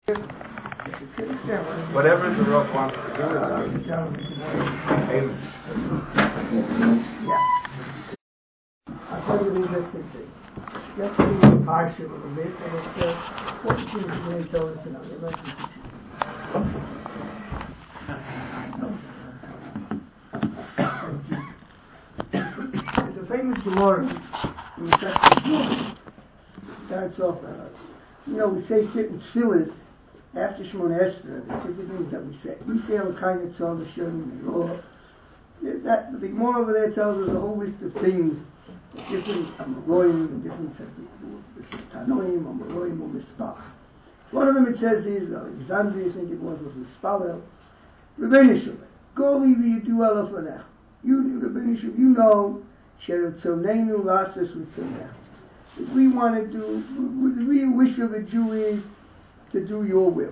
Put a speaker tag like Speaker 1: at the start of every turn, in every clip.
Speaker 1: Whatever the Rav wants to do is good.
Speaker 2: Yeah. I'll tell you the interesting thing. Let's read the Parsha a little bit, and it's what things are going to tell us tonight. There's a famous Gemara in Masechet. Starts off, we say certain tefillahs after Shemona Esrei. There's different things that we say. We say Elokeinu Tzal V'Shem V'Roh. That the Gemara over there tells us a whole list of things, different Amoroim, different Tanoim, Amoroim, or Mispach. One of them it says is Alexandria, I think it was Mispalel. Rebbeinu Shalom, Goli v'yidu alafanech. You, Rebbeinu Shalom, you know, Sheretzoneinu Lasses Ritzonech. If we want to do, the real wish of a Jew is to do your will.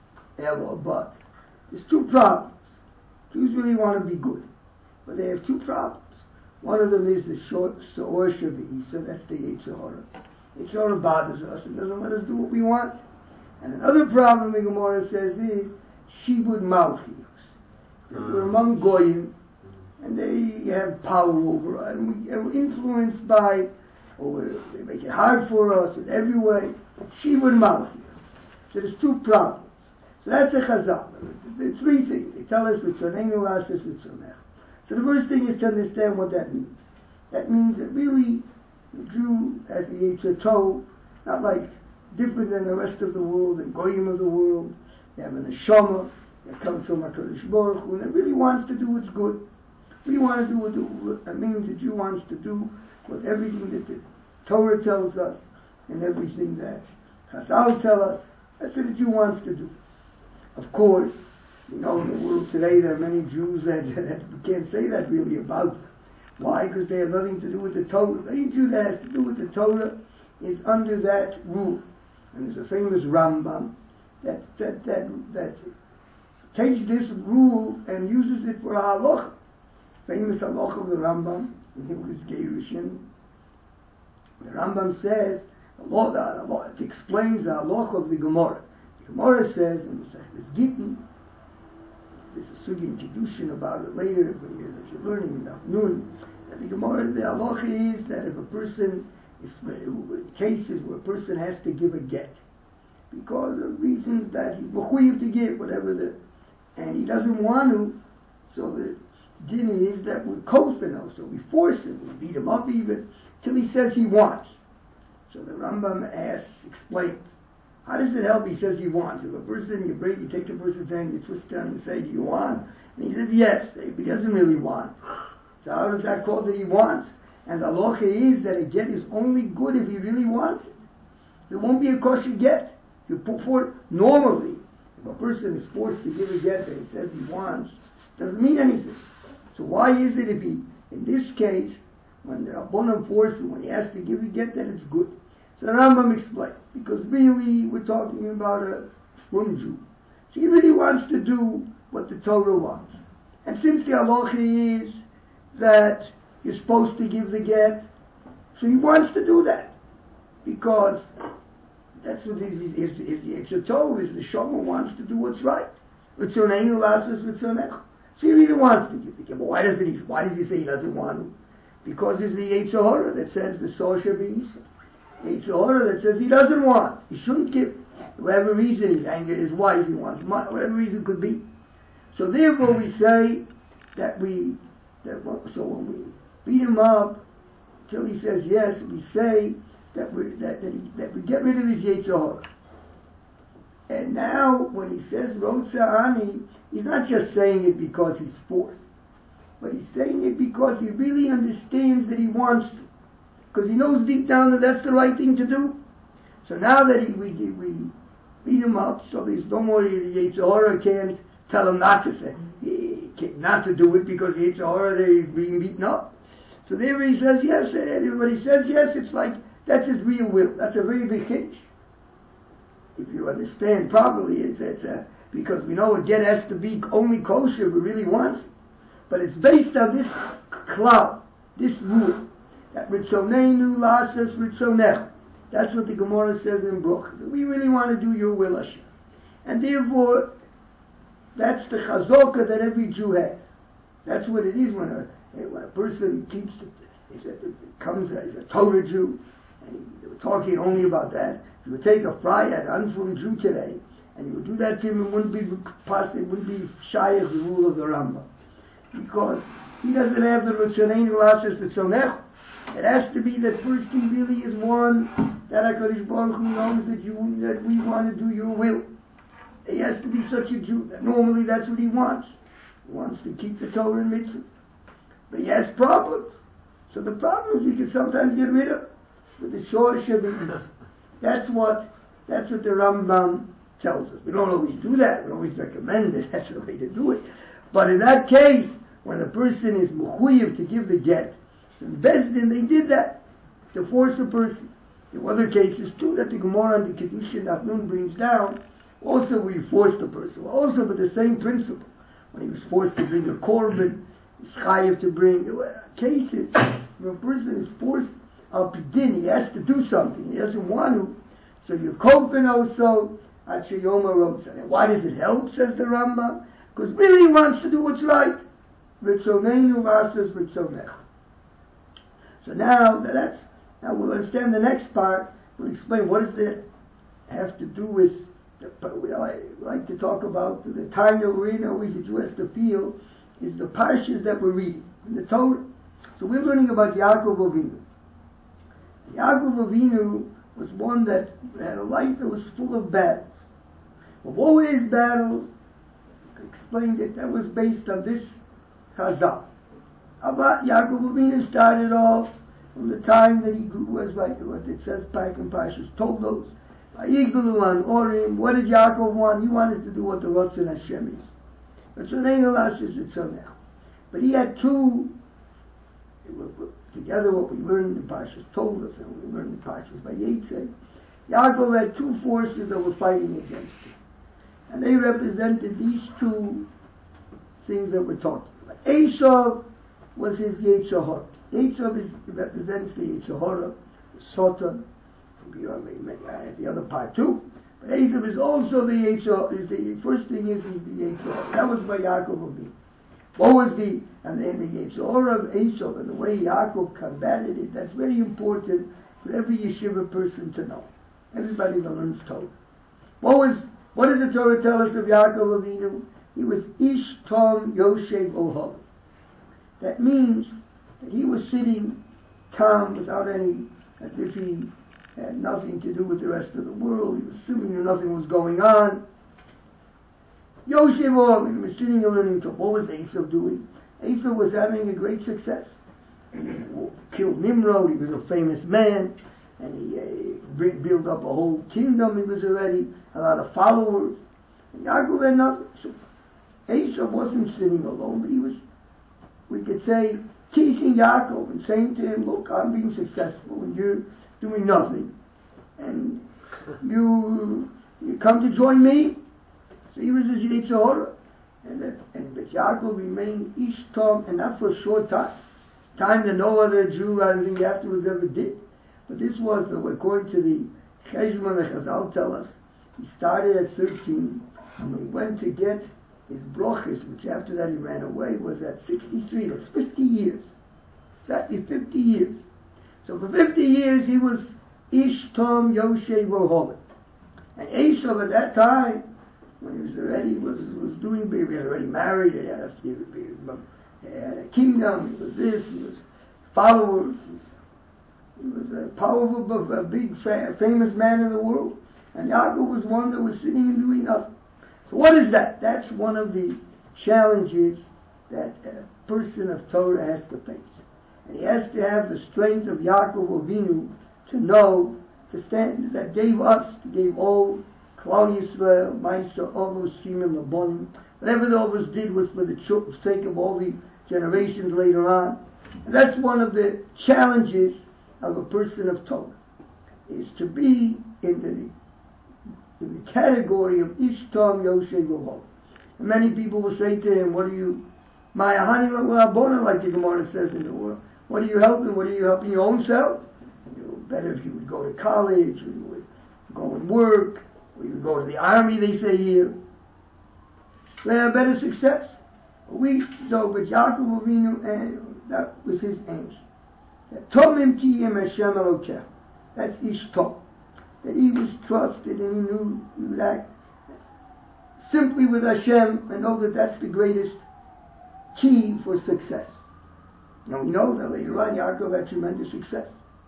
Speaker 2: But there's two problems. Jews really want to be good, but they have two problems. One of them is the Se'or Shavi, so that's the Yetzer Hara. Yetzer Hara bothers us and doesn't let us do what we want. And another problem the Gemara says is Shibud Malchios. We're among Goyim, and they have power over us, and we're influenced by, or they make it hard for us in every way. Shibud Malchios. So there's two problems. So that's a chazal. There are three things. They tell us Ritzoneinu Lasses Ritzonech. So the first thing is to understand what that means. That means that really the Jew has the Yetzer Tov, not like different than the rest of the world, and Goyim of the world. They have a neshama that comes from HaKadosh Baruch Hu, and it really wants to do what's good. We want to do what that means the Jew wants to do, with everything that the Torah tells us, and everything that Chazal tell us. That's what the Jew wants to do. Of course, in the world today there are many Jews that we can't say that really about them. Why? Because they have nothing to do with the Torah. Any Jew that has to do with the Torah is under that rule. And there's a famous Rambam that takes this rule and uses it for a halacha. Famous halacha of the Rambam in his Gerushin. The Rambam says, it explains the halacha of the Gemara. The Gemara says in the Gittin, there's a sugi in Kiddushin about it later when you're learning in Afnun, that the Gemara, the halacha is that if a person is in cases where a person has to give a get because of reasons that he's mechuyev to give, and he doesn't want to, so the din is that we're kofin, so we force him, we beat him up even till he says he wants. So the Rambam explains, how does it help? He says he wants. If a person, you take the person's hand, you twist it down and say, do you want? And he says yes, but he doesn't really want. So how does that call that he wants? And the halacha is that a get is only good if he really wants it. There won't be a kosher get. You put forth, normally, if a person is forced to give a get that he says he wants, it doesn't mean anything. So why is it if he, in this case, when the Rabbanan force him, when he has to give a get, that it's good? So the Rambam explained, because really we're talking about a frum Jew. So he really wants to do what the Torah wants. And since the halacha is that you're supposed to give the get, so he wants to do that. Because that's what his Yetzer Tov is. The Shoma wants to do what's right. Ritzoneinu Lasses Ritzonech. So he really wants to give the get. But why does he say he doesn't want to? Because it's the Yetzer Hara that says the Se'or Shavi. Yetzer Hara that says he doesn't want. He shouldn't give. Whatever reason, he's angry at his wife, he wants money, whatever reason could be. So therefore we say so when we beat him up till he says yes, we say that we get rid of his Yetzer Hara. And now when he says Rotza Ani, he's not just saying it because he's forced, but he's saying it because he really understands that he wants to. Because he knows deep down that that's the right thing to do. So now that we beat him up, so there's no more, the Yetzer Hara can't tell him not to say, not to do it because the Yetzer Hara is being beaten up. So there he says yes, and everybody says yes, it's like, that's his real will. That's a very big hitch. If you understand properly, it's because we know a get has to be only kosher if it really wants it. But it's based on this cloud, this rule. That Ritzoneinu Lasses Ritzonech. That's what the Gemara says in Bruch. We really want to do your will, Hashem. And therefore, that's the chazaka that every Jew has. That's what it is when a person keeps becomes a Torah Jew, and they were talking only about that. If you would take a fry at an unformed Jew today, and you would do that to him, it wouldn't be shy of the rule of the Rambam. Because he doesn't have the Ritzoneinu Lashes Ritzonechu. It has to be that first he really is one, that HaKadosh Baruch Hu knows that we want to do your will. He has to be such a Jew. Normally that's what he wants. He wants to keep the Torah and mitzvahs. But he has problems. So the problems he can sometimes get rid of with the Shor Shabbat. That's what the Rambam tells us. We don't always do that. We don't always recommend it. That's the way to do it. But in that case, when a person is mechuyev to give the get, in Beis Din they did that to force a person. In other cases too, that the Gemara and the Kedushin Afnun brings down, also we forced the person. Also for the same principle. When he was forced to bring a korban, he's chayev to bring. There were cases where a person is forced al pidin, he has to do something. He doesn't want to. So you korban also at Sheyoma Rotza. And why does it help, says the Rambam? Because really he wants to do what's right. Ritzoneinu Lashes Ritzonechu. So now we'll understand the next part. We'll explain what does that have to do with. I like to talk about the time that we're in. Always the Jew has to feel is the parshas that we're reading in the Torah. So we're learning about Yaakov Avinu. Yaakov Avinu was one that had a life that was full of battles. Of all his battles, I explained it. That was based on this Chazal. About Yaakov Avinu started off from the time that he grew, as like what it says back in Parshas Toldos. Vayigdalu an Orim. What did Yaakov want? He wanted to do what the Ratzon Hashem is. Ritzoneinu Lashes Ritzonechu. But he had two. Together, what we learned in Parshas Toldos and we learned in Parshas Vayetze, Yaakov had two forces that were fighting against him, and they represented these two things that we're talking about. Esav was his Yetzer Hara. Esav represents the Yetzer Hara, the Satan, the other part too. But Esav is also the Yetzer. The first thing is the Yetzer Hara. That was by Yaakov Avinu. What was the Yetzer Hara of Esav and the way Yaakov combated it? That's very important for every yeshiva person to know. Everybody that learns Torah. What does the Torah tell us of Yaakov Avinu? He was Ish Tom Yoshev Ohol. That means that he was sitting calm without any, as if he had nothing to do with the rest of the world. He was assuming that nothing was going on. Yoshev Ohol, he was sitting and learning Torah. What was Esav doing? Esav was having a great success. He killed Nimrod. He was a famous man. And he built up a whole kingdom. He was already a lot of followers. And Yaakov had nothing. So Esav wasn't sitting alone, but he was, we could say, teaching Yaakov and saying to him, look, I'm being successful and you're doing nothing. And you come to join me. So he was his Yetzer Hara. But Yaakov remained Ish Tom, and not for a short time. Time that no other Jew, I think, afterwards ever did. But this was, according to the Cheshbon, the Chazal tell us, he started at 13, and when he went to get his brochis, which after that he ran away, was at 63. That's 50 years. Exactly 50 years. So for 50 years he was Ish Tom Yoshev Ohol. And Esav at that time, when he was already was doing, he had already married, he had a kingdom, he was this, he was followers, he was a powerful, a big, famous man in the world. And Yaakov was one that was sitting and doing nothing. So what is that? That's one of the challenges that a person of Torah has to face. And he has to have the strength of Yaakov Avinu to know, to stand, that gave all Klal Yisrael, Maisa, Ovos, Shimon, Labonim. Whatever the Ovos did was for the sake of all the generations later on. And that's one of the challenges of a person of Torah, is to be in the category of Ish Tom Yoshev Ohol. And many people will say to him, what are you, Maya Hani Labona, like the Gemara says in the world, what are you helping? What are you helping your own self? Better if you would go to college, or you would go and work, or you go to the army, they say here, they have better success. We know, but Yaakov Avinu, and that was his answer. Tomim tiyem Hashem Elokecha. That's Ishtom. That he was trusted and he knew that simply with Hashem, and know that that's the greatest key for success. Now we know that later on Yaakov had tremendous success.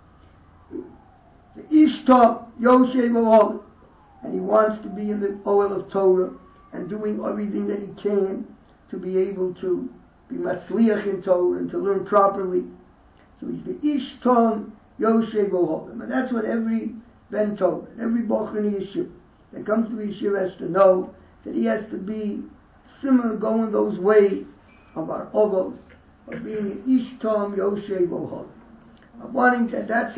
Speaker 2: The Ishtom Yoshev Ohel, and he wants to be in the oil of Torah and doing everything that he can to be able to be matzliach in Torah and to learn properly. So he's the Ishtom Yoshev Ohel, and that's what every Ben Torah, every Bocher in Yeshiva that comes to the Yeshiva has to know, that he has to be similar, going those ways of our Ovos, of being an Ishtom Yoshev Ohel. Of wanting that's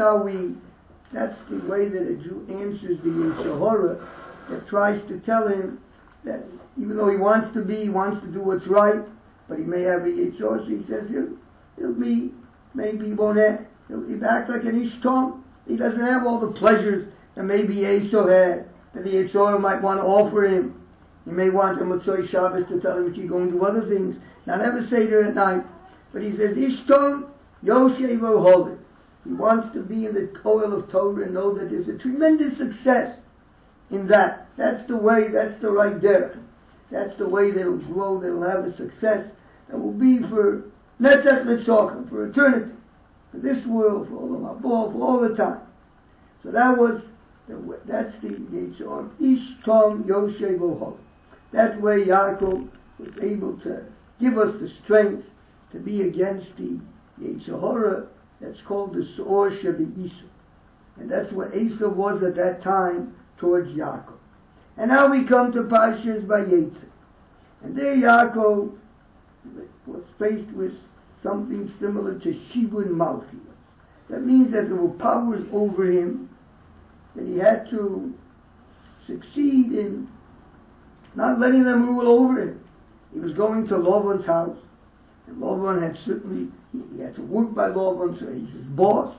Speaker 2: the way that a Jew answers the Yetzer Hara that tries to tell him that even though he wants to do what's right, but he may have a Yetzer Hara, so he says he'll be, maybe he won't have, he'll act like an Ishtom. He doesn't have all the pleasures that maybe Esau had, that the Yetzer Hara might want to offer him. He may want the Motzei Shabbos to tell him that you go and do other things, not have a Seder at night. But he says, Ishtom Yoshev Ohel. He wants to be in the oil of Torah and know that there's a tremendous success in that. That's the way, that's the right derech. That's the way they'll grow, they'll have a success that will be for Netzach Netzachim, for eternity, for this world, for all of Haba, for all the time. So that's the Yetzer Hara. Ishtom Yoshev Ohel. That way Yaakov was able to give us the strength to be against the Yetzer Hara that's called the Seor Shebe'Esau. And that's what Esau was at that time towards Yaakov. And now we come to Parshas Vayetze. And there Yaakov was faced with something similar to Shibud Malchus. That means that there were powers over him, that he had to succeed in not letting them rule over him. He was going to Lavan's house, and Lavan had certainly, he had to work by Lavan, so he's his boss.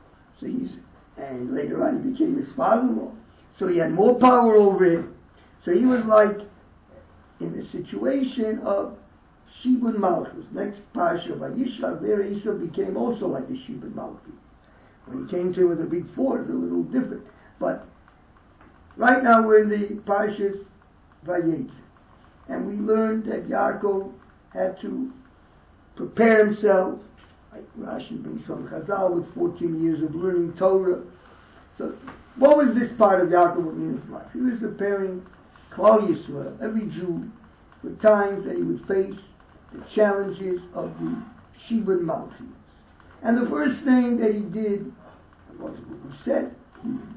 Speaker 2: And later on he became his father-in-law. So he had more power over him. So he was like in the situation of Shibud Malchus. Next Parsha Vayishlach, there Esau became also like a Shibud Malchus. When he came to him with a big force, it was a little different. But right now we're in the Parshas Vayetze. And we learned that Yaakov had to prepare himself, like Rashi brings from Chazal, with 14 years of learning Torah. So what was this part of Yaakov in his life? He was preparing Klal Yisrael, every Jew, for times that he would face the challenges of the Shibud Malchus. And the first thing that he did was what we said. He was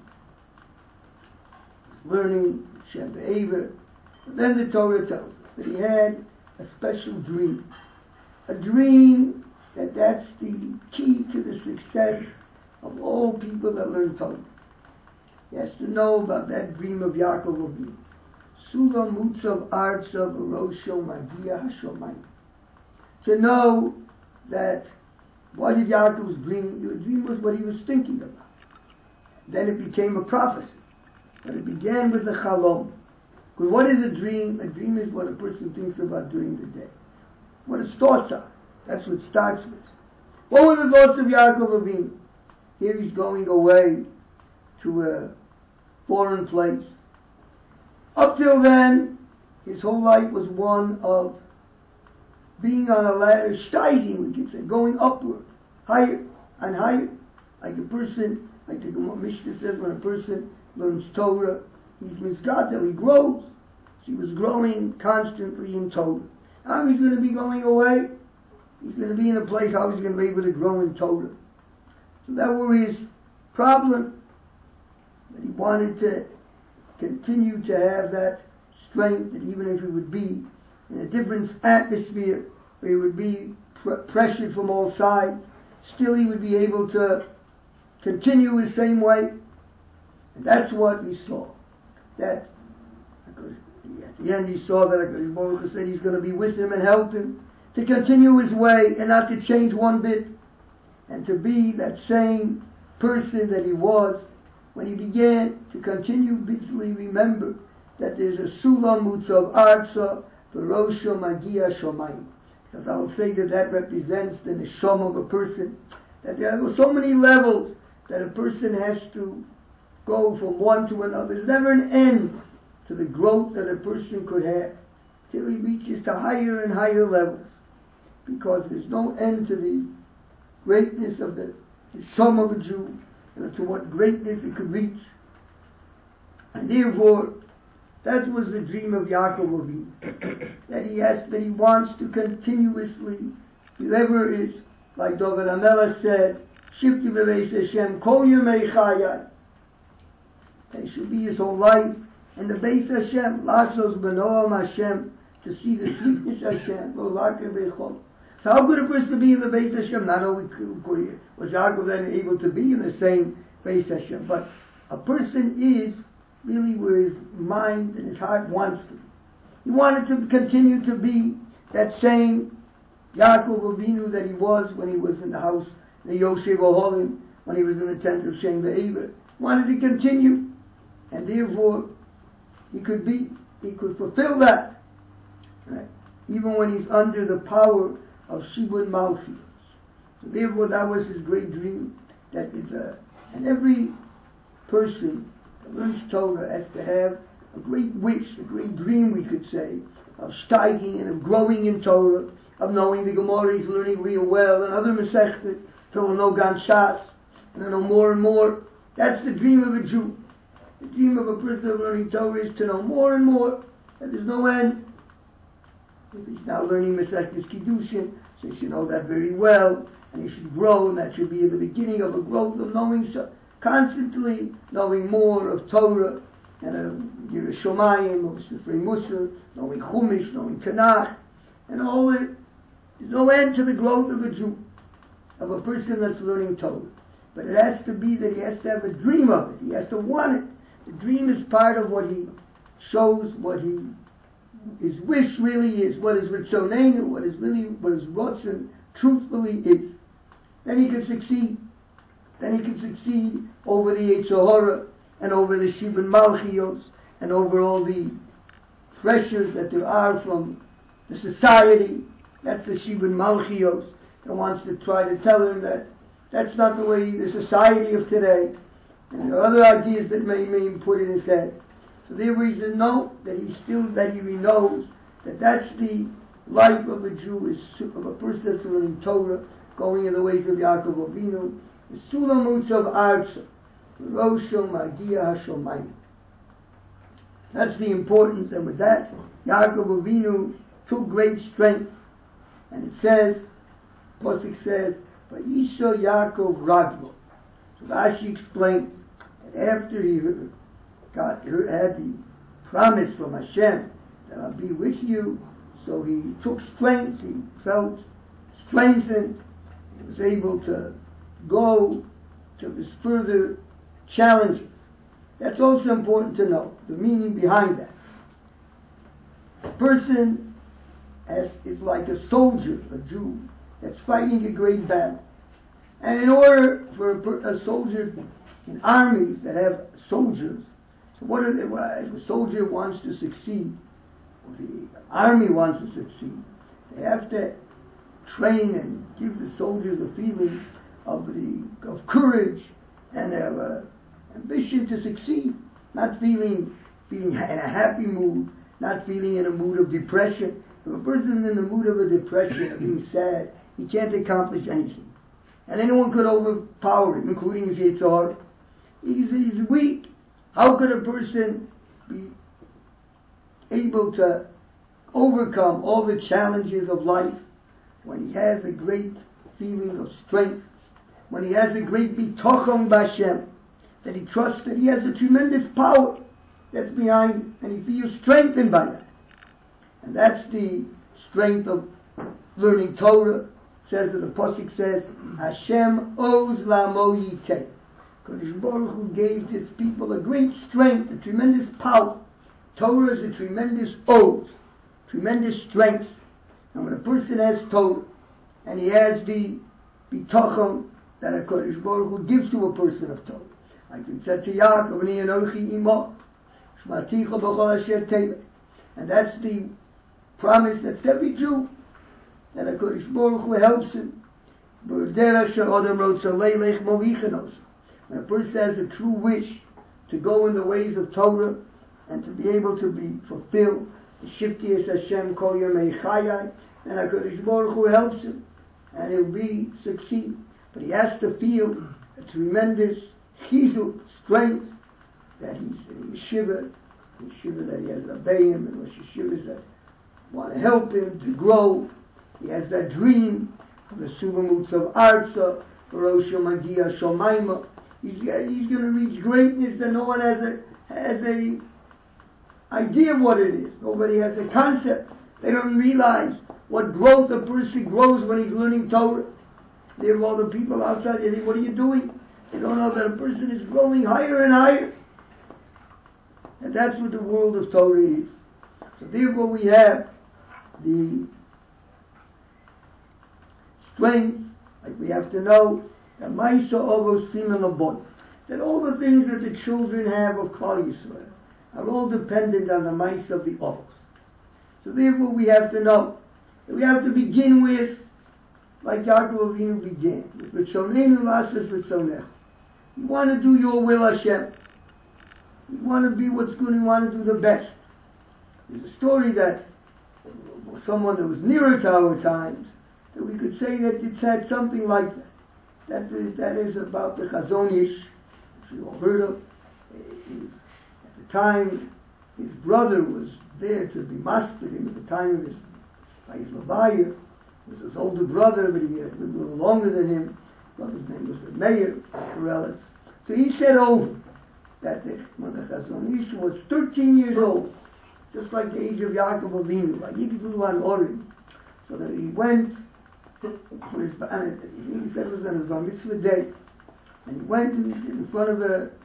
Speaker 2: learning Shem Be'ever. Then the Torah tells us that he had a special dream. A dream that's the key to the success of all people that learn Torah. He has to know about that dream of Yaakov Avinu. Sulam Mutzav Artzav Rosho Magia Hashomayim. To know that what is Yaakov's dream? The dream was what he was thinking about. Then it became a prophecy. But it began with the Chalom. Because what is a dream? A dream is what a person thinks about during the day. What his thoughts are. That's what it starts with. What were the thoughts of Yaakov Avinu? Here he's going away to a foreign place. Up till then, his whole life was one of being on a ladder, steiging, we could say, going upward, higher and higher. Like a person, like the Mishnah says, when a person learns Torah, he's misgadel, he grows. So he was growing constantly in Torah. How he's going to be going away? He's going to be in a place, how he's going to be able to grow in Torah. So that was his problem, that he wanted to continue to have that strength, that even if he would be in a different atmosphere, where he would be pressured from all sides, still he would be able to continue his same way. And that's what he saw. That at the end he saw that HaKadosh Baruch Hu said he's going to be with him and help him to continue his way and not to change one bit, and to be that same person that he was when he began to continuously remember that there's a Sulam Mutzav Arza V'Rosho Magia Shomayim. Because I'll say that represents the neshama of a person, that there are so many levels that a person has to go from one to another. There's never an end to the growth that a person could have till he reaches to higher and higher levels, because there's no end to the greatness of the sum of a Jew, and to what greatness it could reach. And therefore, that was the dream of Yaakov Avinu, that he wants to continuously, whoever is, like David HaMelech said, Shifti B'Beis Hashem Kol Yemei Chayai. That should be his whole life. And the Beis Hashem, Lachzos B'Noam Hashem, to see the sweetness of Hashem, Lo Lakev B'Chol. So how could a person be in the Beis Hashem? Not only was Yaakov then able to be in the same Beis Hashem, but a person is really where his mind and his heart wants to be. He wanted to continue to be that same Yaakov Avinu that he was when he was in the house, the Yosef Oholim, when he was in the tent of Shem Ve'ever. Wanted to continue, and therefore he could fulfill that, right? Even when he's under the power of Shibud Malchus. So therefore that was his great dream. That is and every person that learns Torah has to have a great wish, a great dream, we could say, of steiging and of growing in Torah, of knowing the Gemara he's learning real well, and other Masechtas, till he'll know Gan Shas, and he'll know more and more. That's the dream of a Jew. The dream of a person of learning Torah is to know more and more, and there's no end. If he's now learning Masechtas Kiddushin, so he should know that very well, and he should grow, and that should be the beginning of a growth of knowing, constantly knowing more of Torah, and of Yiras Shomayim, of Sifrei Musar, knowing Chumash, knowing Tanakh, and all it. There's no end to the growth of a Jew, of a person that's learning Torah. But it has to be that he has to have a dream of it. He has to want it. The dream is part of what he shows, his wish really is, what his Ritzoneinu, what his Rotzen truthfully is. Then he can succeed. Then he can succeed over the Yetzer Hara, and over the Shibud Malchios, and over all the pressures that there are from the society. That's the Shibud Malchios that wants to try to tell him that that's not the way the society of today. And there are other ideas that may put in his head. So therefore he said no, that he knows that that's the life of a Jew, of a person that's learning Torah, going in the ways of Yaakov Avinu, the Sulam Mutzav Arza, Rosho Magia Hashomayim. That's the importance, and with that, Yaakov Avinu took great strength. And it says, Pasuk says, Vayisho Yaakov Raglo. So Rashi explains that after he had the promise from Hashem that I'll be with you, so he took strength, he felt strengthened, he was able to go to his further challenges. That's also important to know, the meaning behind that. A person is like a soldier, a Jew, that's fighting a great battle. And in order for a soldier in armies that have soldiers, so if a soldier wants to succeed, or the army wants to succeed, they have to train and give the soldiers a feeling of courage and of ambition to succeed, not being in a happy mood, not feeling in a mood of depression. If a person is in the mood of a depression, of being sad, he can't accomplish anything. And anyone could overpower him, including his Yetzer Hara. He's weak. How could a person be able to overcome all the challenges of life when he has a great feeling of strength, when he has a great bitochon b'Hashem, that he trusts that he has a tremendous power that's behind him, and he feels strengthened by that. And that's the strength of learning Torah. Says that the Pasuk says, Hashem oz la'amo yiteh. Kodesh Baruch Hu gave to his people a great strength, a tremendous power. Torah is a tremendous oz, tremendous strength. And when a person has Torah, and he has the bitachon that a Kodesh Baruch Hu gives to a person of Torah, Like it said to Yaakov, Ani Anochi Imo, Shmaticha B'chol Asher Teileh. And that's the promise that's every Jew, that HaKadosh Baruch Hu helps him. When a person has a true wish to go in the ways of Torah and to be able to be fulfilled, Shifti es Hashem Kol Yomei Chayai, and HaKadosh Baruch Hu helps him, and he'll succeed. But he has to feel a tremendous chizuk, strength, that he's in yeshiva that he has Rabbeim, and Rosh Yeshivas that want to help him to grow. He has that dream of the Sulamutz of Arza, Rosh Magia Shomaima. He's going to reach greatness that no one has a idea of what it is. Nobody has a concept. They don't realize what growth a person grows when he's learning Torah. There are all the people outside, they think, what are you doing? They don't know that a person is growing higher and higher. And that's what the world of Torah is. So therefore we have the strength, like we have to know, that Maisa Ovo Simen Labon, that all the things that the children have of Klal Yisrael are all dependent on the Maisa of the Ovos. So therefore we have to know that we have to begin with, like Yaakov Avinu began, with Ritzoneinu Lashes Ritzonech. You want to do your will, Hashem. You want to be what's good, you want to do the best. There's a story that someone that was nearer to our times, that we could say that it said something like that. That is about the Chazon Ish, which you all heard of. At the time, his brother was there to be masked him at the time of his Levaya. He was his older brother, but he lived a little longer than him. His brother's name was Meir, Corelitz. So he said over that when the Chazon Ish was 13 years old, just like the age of Yaakov Avinu, like Yigdul an Orim, so that he went for his, and he said it was on his Bar Mitzvah day, and he went in front of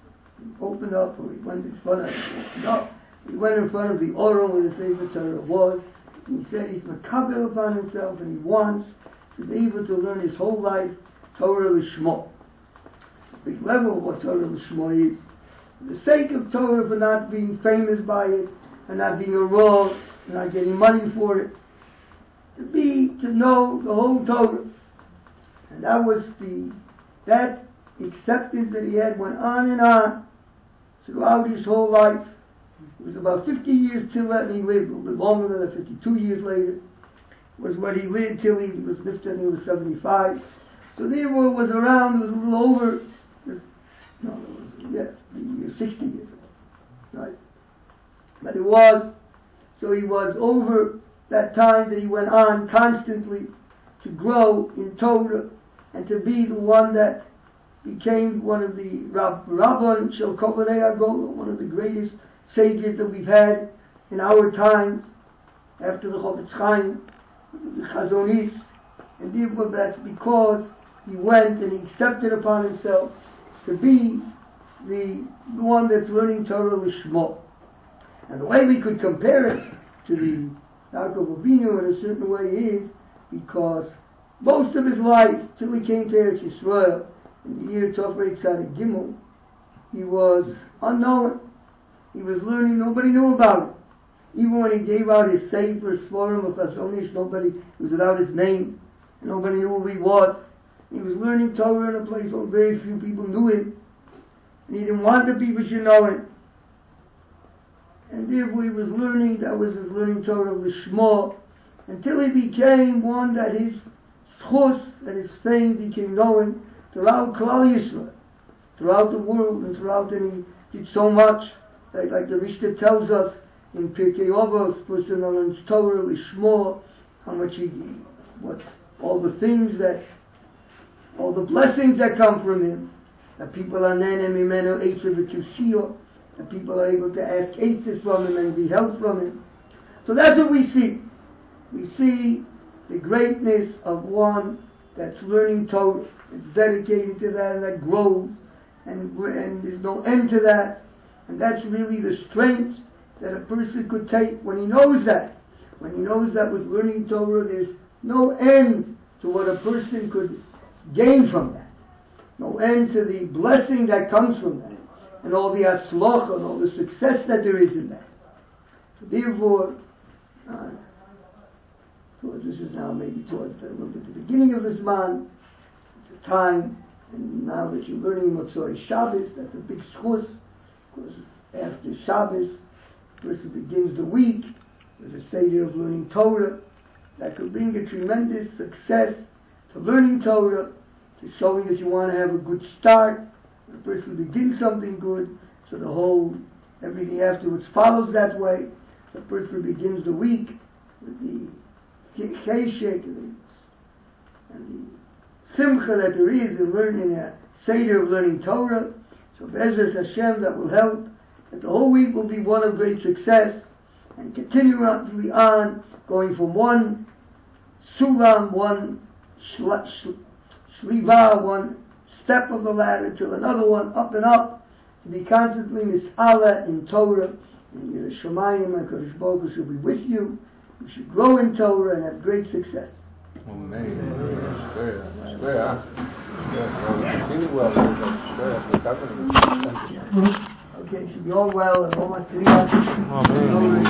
Speaker 2: he went in front of the Orim where the Sefer Torah was, and he said he's makabel upon himself, and he wants to be able to learn his whole life Torah Lishmo. The big level of what Torah Lishmo is. For the sake of Torah, for not being famous by it, and not being a raw, and not getting money for it, to know the whole Torah. And that was that acceptance that he had went on and on throughout his whole life. It was about 50 years till that, and he lived a little bit longer than that, 52 years later, was what he lived till he was lifted and he was 75. So therefore it was around, it was a little over, the 60 years ago, right? But he was over that time that he went on constantly to grow in Torah and to be the one that became one of the Rabban Shel Kobanei Agola, one of the greatest sages that we've had in our time after the Chofetz Chaim, the Chazon Ish, and therefore that's because he went and he accepted upon himself to be the one that's learning Torah Lishmo. And the way we could compare it to the Yaakov Avinu in a certain way is because most of his life, till he came to Eretz Yisrael in the year Tofrei Tzadik Gimel, he was unknown. He was learning, nobody knew about it. Even when he gave out his Sefer Sforim of Chazon Ish, nobody, it was without his name, and nobody knew who he was. He was learning Torah in a place where very few people knew him, and he didn't want the people to know him. And therefore he was learning, that was his learning Torah of Lishmo, until he became one that his schus, that his fame became known throughout Klal Yisrael, throughout the world, and he did so much, like the Mishnah tells us in Pirkei Avos, person learns Torah Lishmo, how much all the blessings that come from him, that people are nene mimeno eitzer v'tusio, that people are able to ask eitzes from him and be helped from him. So that's what we see. We see the greatness of one that's learning Torah, it's dedicated to that, and that grows, and there's no end to that. And that's really the strength that a person could take when he knows that. When he knows that with learning Torah, there's no end to what a person could gain from that. No end to the blessing that comes from that. and all the atzlocha and all the success that there is in that. So therefore, this is now maybe towards a little bit the beginning of this month. It's a time, and now that you're learning Motzoi Shabbos, that's a big schus, because after Shabbos, the person begins the week with a seder of learning Torah that could bring a tremendous success to learning Torah, to showing that you want to have a good start. The person begins something good, so the whole, everything afterwards follows that way. The person begins the week with the cheshek and the simcha that there is in learning a seder of learning Torah. So Be'ezus Hashem, that will help, that the whole week will be one of great success, and continually on, going from one sulam, one shliva, one step of the ladder to another one, up and up, to be constantly mis'ala in Torah, and Yiras Shamayim and Kadosh Baruch Hu should be with you. You should grow in Torah and have great success.
Speaker 1: Amen.
Speaker 2: Okay, should be all well and all my